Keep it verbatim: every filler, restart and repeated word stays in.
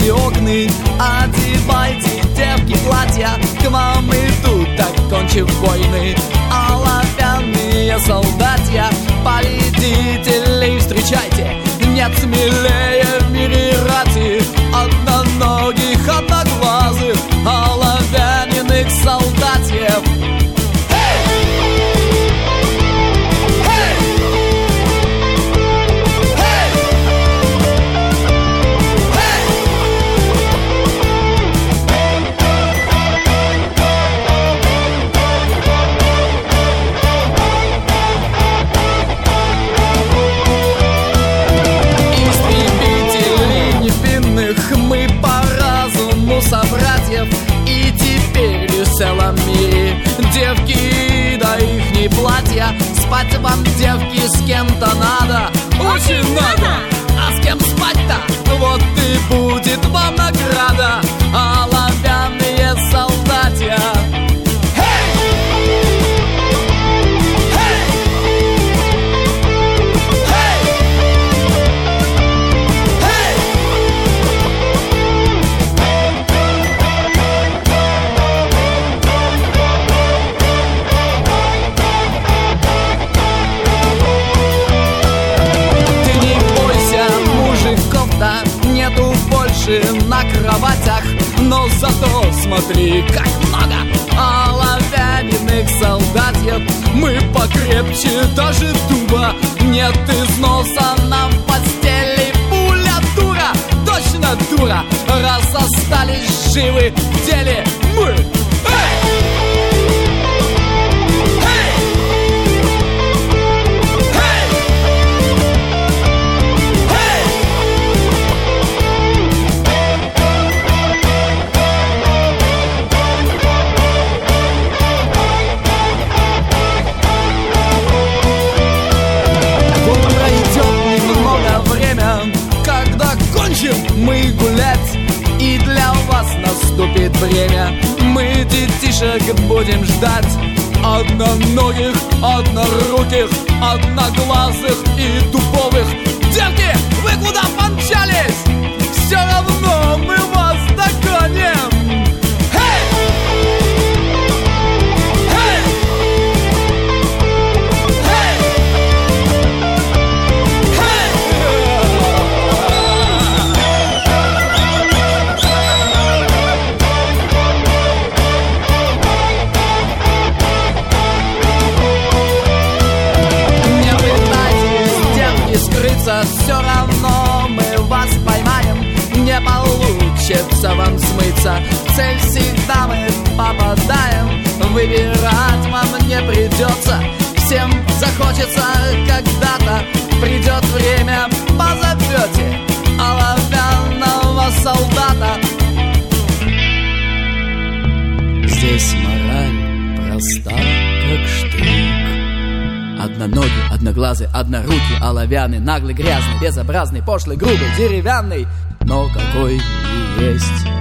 откройте окны, одевайте, девки, платья, к вам идут, окончив войны, оловянные солдатья. Победителей встречайте, нет смелее в мире рати, одноногих, одноглазых, оловяненных солдатьев. Мы по разуму собратьев, и теперь в целом мире девки да ихние платья. Спать вам, девки, с кем-то надо, очень надо. А с кем спать-то? Вот и будет вам награда, оловянные солдатья. Нету больше на кроватях, но зато смотри, как много оловяненных солдатьев. Мы покрепче даже дуба, нет износа нам в постели. Пуля дура, точно дура, раз остались живы в деле мы. Мы гулять, и для вас наступит время. Мы детишек будем ждать, одноногих, одноруких, одноглазых и дубовых. Девки, вы куда помчались? Все равно мы вас догоним. Все равно мы вас поймаем, не получится вам смыться. В цель всегда мы попадаем, выбирать вам не придется. Всем захочется когда-то, придет время, позовете оловянного солдата. Здесь мораль проста, как штрих. Одноногий, одноглазый, однорукий, оловянный, наглый, грязный, безобразный, пошлый, грубый, деревянный, но какой и есть.